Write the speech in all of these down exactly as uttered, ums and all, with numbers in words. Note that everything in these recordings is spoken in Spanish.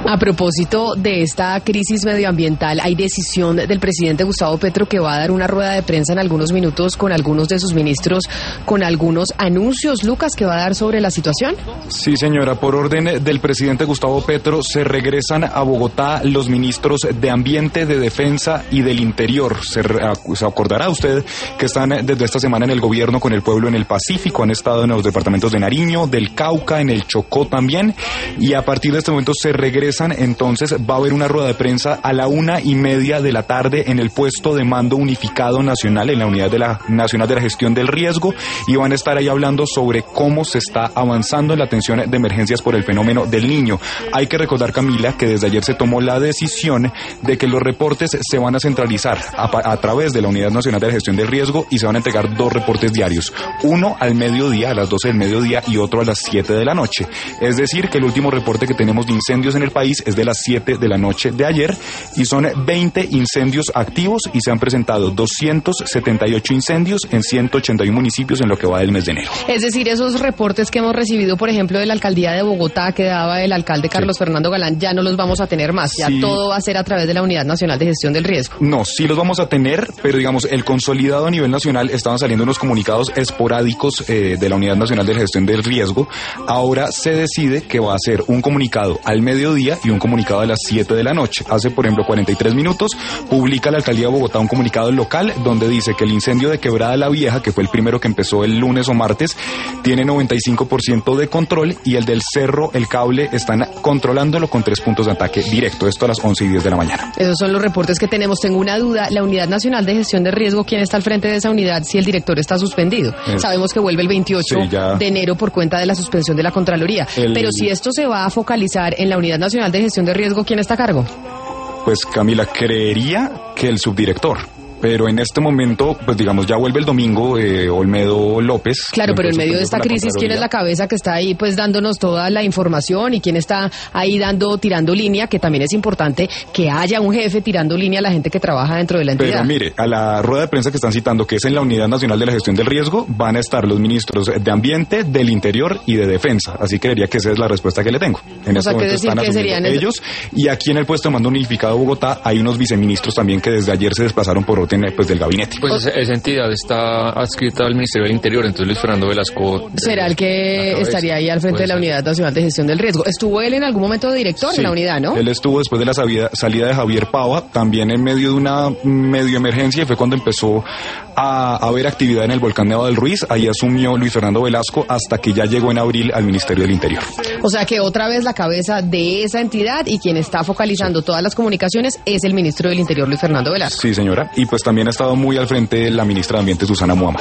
A propósito de esta crisis medioambiental, hay decisión del presidente Gustavo Petro que va a dar una rueda de prensa en algunos minutos con algunos de sus ministros, con algunos anuncios, Lucas, que va a dar sobre la situación. Sí, señora, por orden del presidente Gustavo Petro se regresan a Bogotá los ministros de Ambiente, de Defensa y del Interior. Se, se acordará usted que están desde esta semana en el gobierno con el pueblo en el Pacífico, han estado en los departamentos de Nariño, del Cauca, en el Chocó también, y a partir de este momento se regresan. Entonces va a haber una rueda de prensa a la una y media de la tarde en el puesto de mando unificado nacional, en la unidad de la nacional de la gestión del riesgo, y van a estar ahí hablando sobre cómo se está avanzando en la atención de emergencias por el fenómeno del Niño. Hay que recordar, Camila, que desde ayer se tomó la decisión de que los reportes se van a centralizar a, a través de la unidad nacional de la gestión del riesgo, y se van a entregar dos reportes diarios, uno al mediodía, a las doce del mediodía, y otro a las siete de la noche. Es decir, que el último reporte que tenemos de incendios en el país es de las siete de la noche de ayer, y son veinte incendios activos y se han presentado doscientos setenta y ocho incendios en ciento ochenta y uno municipios en lo que va del mes de enero. Es decir, esos reportes que hemos recibido, por ejemplo, de la alcaldía de Bogotá, que daba el alcalde Carlos sí. Fernando Galán, ya no los vamos a tener más, ya sí. Todo va a ser a través de la Unidad Nacional de Gestión del Riesgo. No, sí los vamos a tener, pero digamos, el consolidado a nivel nacional, estaban saliendo unos comunicados esporádicos eh, de la Unidad Nacional de Gestión del Riesgo. Ahora se decide que va a ser un comunicado al mediodía y un comunicado a las siete de la noche. Hace, por ejemplo, cuarenta y tres minutos, publica la alcaldía de Bogotá un comunicado local donde dice que el incendio de Quebrada La Vieja, que fue el primero que empezó el lunes o martes, tiene noventa y cinco por ciento de control, y el del Cerro El Cable están controlándolo con tres puntos de ataque directo. Esto a las once y diez de la mañana. Esos son los reportes que tenemos. Tengo una duda. La Unidad Nacional de Gestión de Riesgo, ¿quién está al frente de esa unidad si el director está suspendido? Es... Sabemos que vuelve el veintiocho sí, ya... de enero por cuenta de la suspensión de la Contraloría. El... Pero si esto se va a focalizar en la Unidad Nacional de Gestión de Riesgo, ¿quién está a cargo? Pues, Camila, creería que el subdirector. Pero en este momento, pues digamos, ya vuelve el domingo eh, Olmedo López. Claro, pero en medio de esta crisis, ¿quién es la cabeza que está ahí pues dándonos toda la información y quién está ahí dando, tirando línea? Que también es importante que haya un jefe tirando línea a la gente que trabaja dentro de la entidad. Pero mire, a la rueda de prensa que están citando, que es en la Unidad Nacional de la Gestión del Riesgo, van a estar los ministros de Ambiente, del Interior y de Defensa. Así que diría que esa es la respuesta que le tengo. En o este sea, momento decir están que serían ellos. Y aquí en el puesto de mando unificado de Bogotá hay unos viceministros también que desde ayer se desplazaron por orden pues, del gabinete. Pues esa, esa entidad está adscrita al Ministerio del Interior, entonces Luis Fernando Velasco... Será el que estaría ahí al frente de la Unidad Nacional de Gestión del Riesgo. ¿Estuvo él en algún momento de director sí, en la unidad, no? Él estuvo después de la salida, salida de Javier Pava, también en medio de una medio emergencia, y fue cuando empezó a, a haber actividad en el volcán Nevado del Ruiz. Ahí asumió Luis Fernando Velasco hasta que ya llegó en abril al Ministerio del Interior. O sea que otra vez la cabeza de esa entidad y quien está focalizando todas las comunicaciones es el ministro del Interior, Luis Fernando Velasco. Sí, señora. Y pues también ha estado muy al frente la ministra de Ambiente, Susana Muhammad.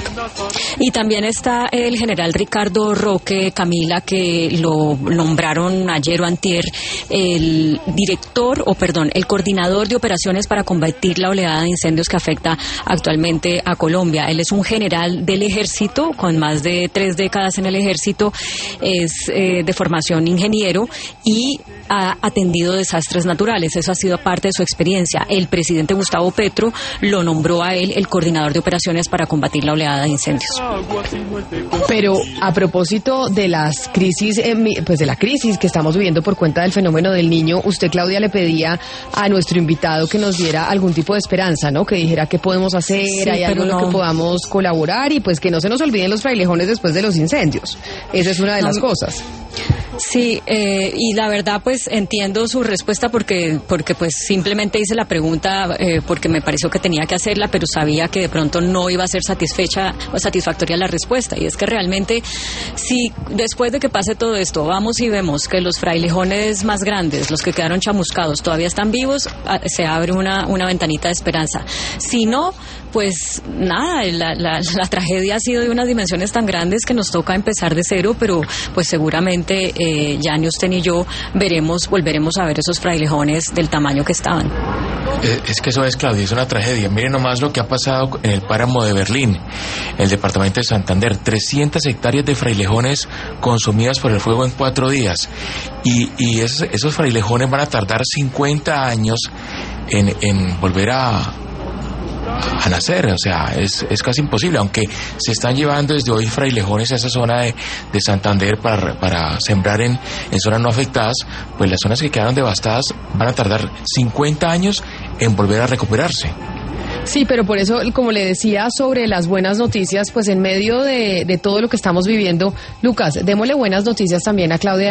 Y también está el general Ricardo Roque, Camila, que lo nombraron ayer o antier el director, o perdón, el coordinador de operaciones para combatir la oleada de incendios que afecta actualmente a Colombia. Él es un general del ejército, con más de tres décadas en el ejército, es eh, de formación ingeniero y ha atendido desastres naturales. Eso ha sido parte de su experiencia. El presidente Gustavo Petro lo nombró a él el coordinador de operaciones para combatir la oleada de incendios. Pero a propósito de las crisis, pues de la crisis que estamos viviendo por cuenta del fenómeno del Niño, usted, Claudia, le pedía a nuestro invitado que nos diera algún tipo de esperanza, ¿no? Que dijera qué podemos hacer, sí, hay algo en no. lo que podamos colaborar, y pues que no se nos olviden los frailejones después de los incendios. Esa es una de no. las cosas. Sí, eh, y la verdad pues entiendo su respuesta porque porque pues simplemente hice la pregunta eh, porque me pareció que tenía que hacerla, pero sabía que de pronto no iba a ser satisfecha o satisfactoria la respuesta, y es que realmente si después de que pase todo esto vamos y vemos que los frailejones más grandes, los que quedaron chamuscados, todavía están vivos, se abre una, una ventanita de esperanza. Si no, pues nada, la, la, la tragedia ha sido de unas dimensiones tan grandes que nos toca empezar de cero, pero pues seguramente eh, ya ni usted ni yo veremos, volveremos a ver esos frailejones del tamaño que estaban. Es que eso es, Claudia, es una tragedia. Miren nomás lo que ha pasado en el páramo de Berlín, en el departamento de Santander. trescientas hectáreas de frailejones consumidas por el fuego en cuatro días. Y, y esos, esos frailejones van a tardar cincuenta años en, en volver a... a nacer, o sea, es, es casi imposible, aunque se están llevando desde hoy frailejones a esa zona de, de Santander para, para sembrar en, en zonas no afectadas, pues las zonas que quedaron devastadas van a tardar cincuenta años en volver a recuperarse. Sí, pero por eso, como le decía, sobre las buenas noticias, pues en medio de, de todo lo que estamos viviendo, Lucas, démosle buenas noticias también a Claudia